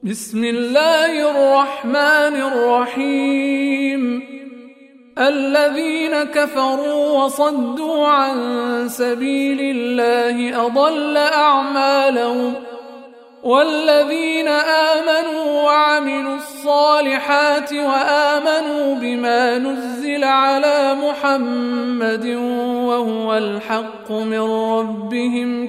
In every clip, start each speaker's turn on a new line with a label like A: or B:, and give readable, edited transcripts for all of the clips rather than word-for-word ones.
A: بسم الله الرحمن الرحيم. الذين كفروا وصدوا عن سبيل الله أضل أعمالهم، والذين آمنوا وعملوا الصالحات وآمنوا بما نزل على محمد وهو الحق من ربهم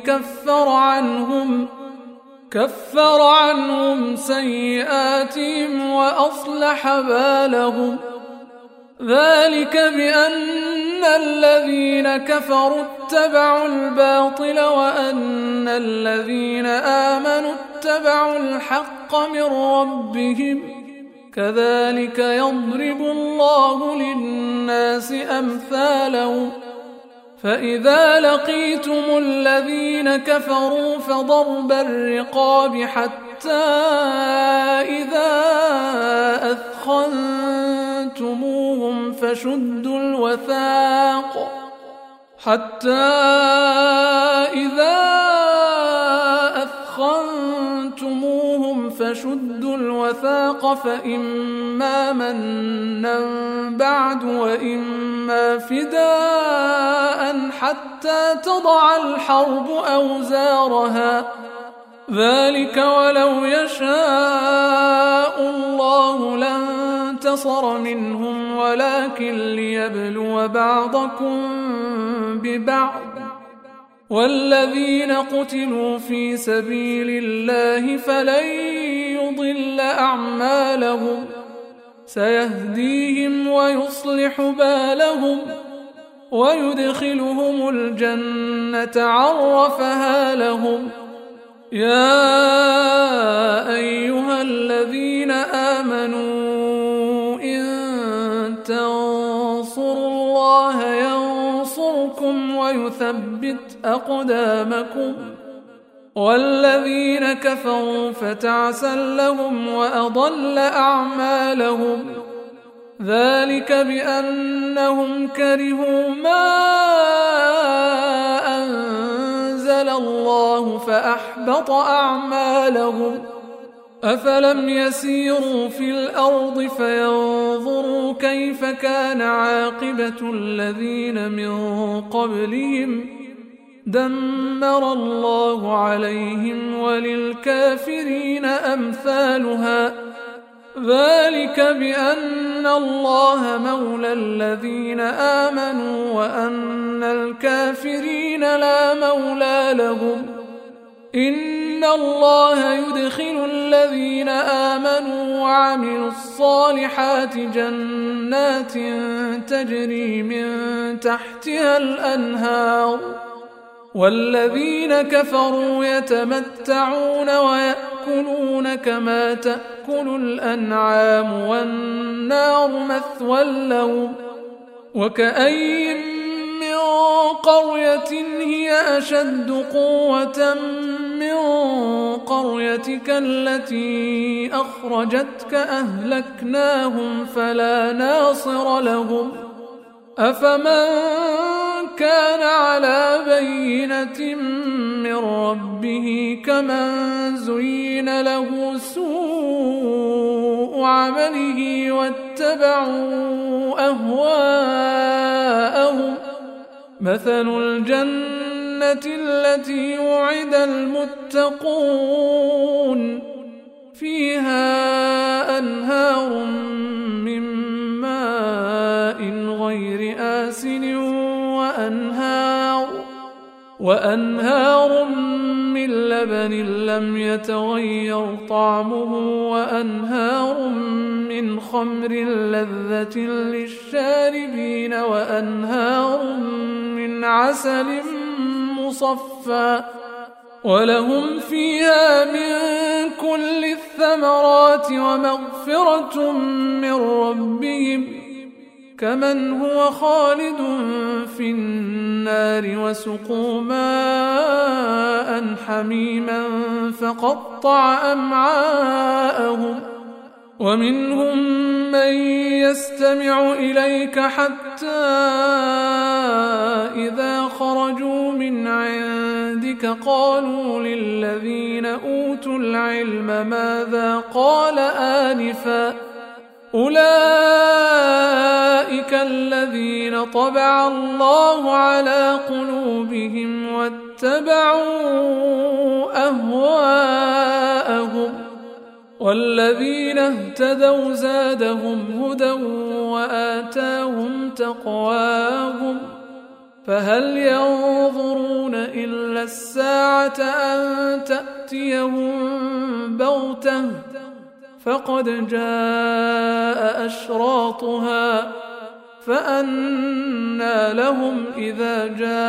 A: كفر عنهم سيئاتهم وأصلح بالهم. ذلك بأن الذين كفروا اتبعوا الباطل وأن الذين آمنوا اتبعوا الحق من ربهم، كذلك يضرب الله للناس أمثالهم. فإذا لقيتم الذين كفروا فضرب الرقاب حتى إذا أثخنتموهم فشدوا الوثاق فإما منا بعد وإما فداء حتى تضع الحرب أوزارها، ذلك ولو يشاء الله لانتصر منهم ولكن ليبلو بعضكم ببعض. والذين قتلوا في سبيل الله فلن يضل أعمالهم، سيهديهم ويصلح بالهم ويدخلهم الجنة عرفها لهم. يا أيها الذين آمنوا إن تنصروا الله ينصركم ويثبت أقدامكم، والذين كفروا فتعسا لهم وأضل أعمالهم. ذلك بأنهم كرهوا ما أنزل الله فأحبط أعمالهم. أفلم يسيروا في الأرض فينظروا كيف كان عاقبة الذين من قبلهم، دمر الله عليهم وللكافرين أمثالها. ذلك بأن الله مولى الذين آمنوا وأن الكافرين لا مولى لهم. إن الله يدخل الذين آمنوا وعملوا الصالحات جنات تجري من تحتها الأنهار، والذين كفروا يتمتعون ويأكلون كما تأكل الأنعام والنار مثوى لهم. وكأين من قرية هي أشد قوة من قريتك التي أخرجتك أهلكناهم فلا ناصر لهم. أفمن كان على بينة من ربه كمن زين له سوء عمله واتبعوا أهواءهم. مثل الجنة التي وعد المتقون فيها أنهار من ماء غير آسن وأنهار من لبن لم يتغير طعمه وأنهار من خمر لذة للشاربين وأنهار من عسل مصفى، ولهم فيها من كل الثمرات ومغفرة من ربهم كمن هو خالد في النار وسقوا ماء حميما فقطع أمعاءهم. ومنهم من يستمع إليك حتى إذا خرجوا من عندك ذلك قالوا للذين أوتوا العلم ماذا قال آنفا أولئك الذين طبع الله على قلوبهم واتبعوا أهواءهم والذين اهتدوا زادهم هدى وآتاهم تقواهم فهل ينظرون إلا الساعة أن تأتيهم بغتة فقد جاء أشراطها فأنى لهم إذا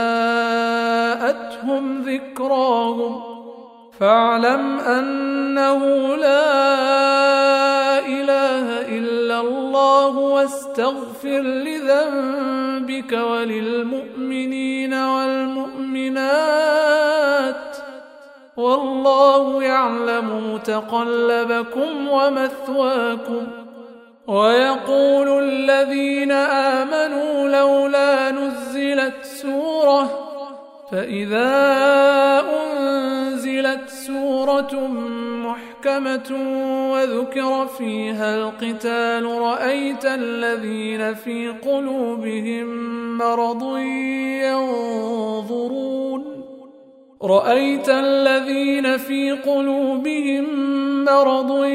A: جاءتهم ذكراهم فاعلم أنه لا إله إلا الله واستغفر لذنبك وللمؤمنين والمؤمنات والله يعلم متقلبكم ومثواكم ويقول الذين آمنوا لولا نزلت سورة فإذا أنزلت سورة محكمة وذكر فيها القتال رأيت الذين في قلوبهم مرض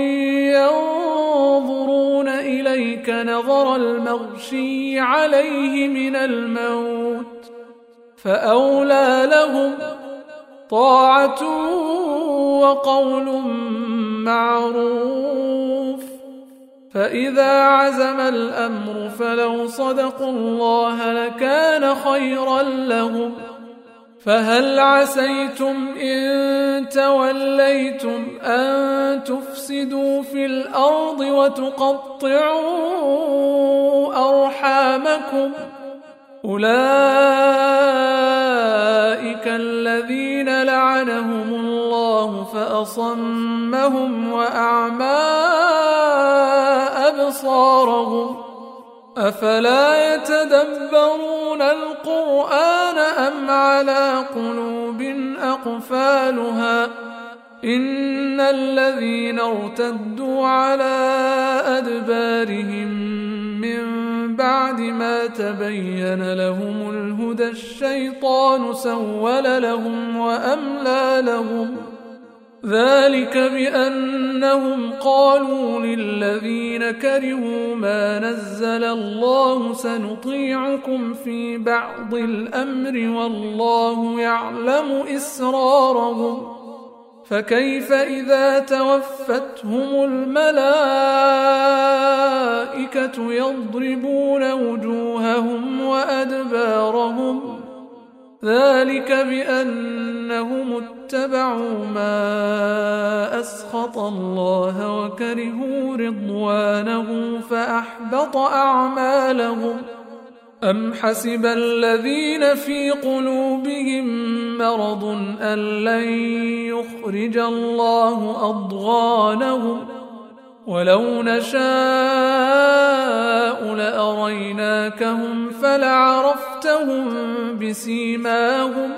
A: ينظرون إليك نظر المغشي عليه من الموت فأولى لهم طاعة وقول معروف فإذا عزم الأمر فلو صدقوا الله لكان خيرا لهم فهل عسيتم إن توليتم أن تفسدوا في الأرض وتقطعوا أرحامكم أولئك الذين لعنهم الله فأصمهم وأعمى أبصارهم أفلا يتدبرون القرآن أم على قلوب أقفالها إن الذين ارتدوا على أدبارهم من بعد ما تبين لهم الهدى الشيطان سول لهم وأملى لهم ذلك بأنهم قالوا للذين كرهوا ما نزل الله سنطيعكم في بعض الأمر والله يعلم إسرارهم فكيف إذا توفتهم الملائكة يضربون وجوههم وأدبارهم ذلك بأنهم اتبعوا ما أسخط الله وكرهوا رضوانه فأحبط أعمالهم أم حسب الذين في قلوبهم مرض أن لن يخرج الله أضغانهم ولو نشاء لأريناكهم فلعرفتهم بسيماهم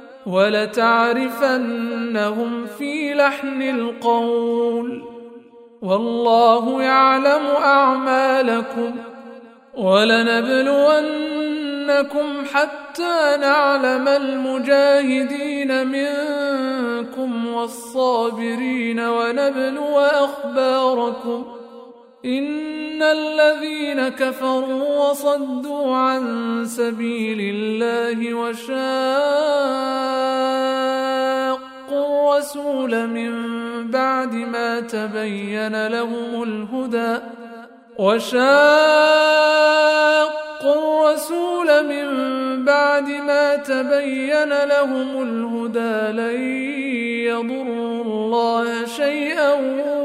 A: ولتعرفنهم في لحن القول والله يعلم أعمالكم ولنبلونكم حتى نعلم المجاهدين منكم والصابرين ونبلو أخباركم إن الذين كفروا وصدوا عن سبيل الله وشاقوا الرسول من بعد ما تبين لهم الهدى لن يضروا الله شيئا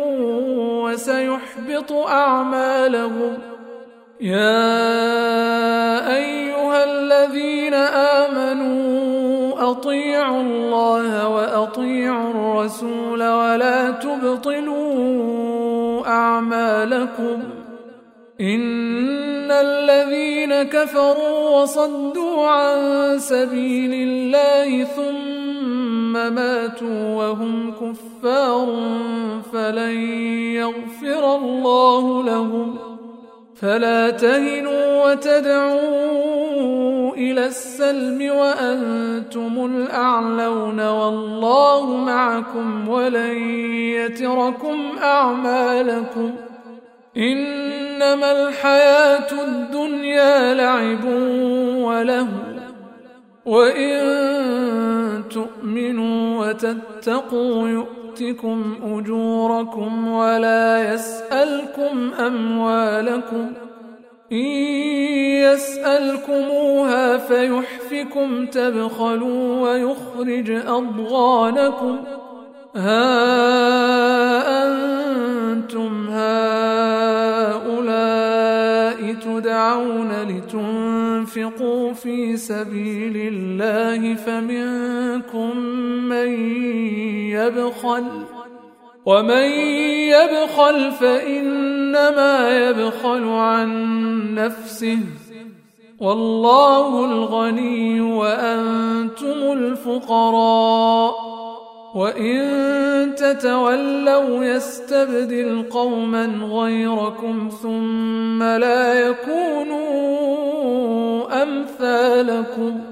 A: وسيحبط أعمالهم يا أيها الذين آمنوا أطيعوا الله وأطيعوا الرسول ولا تبطلوا أعمالكم إن الذين كفروا وصدوا عن سبيل الله ثم ماتوا وهم كفار فلن يغفر الله لهم. فلا تهنوا وتدعوا إلى السلم وأنتم الأعلون والله معكم ولن يتركم أعمالكم. إنما الحياة الدنيا لعب ولهو وإن تؤمنوا وتتقوا يؤتكم أجوركم ولا يسألكم أموالكم. إن يسألكموها فيحفكم تبخلوا ويخرج أضغانكم. ها أنتم هؤلاء تدعون لتنفقوا في سبيل الله فمنكم من يبخل ومن يبخل فإنما يبخل عن نفسه والله الغني وأنتم الفقراء. وإن تتولوا يستبدل قوما غيركم ثم لا يكونوا أمثالكم.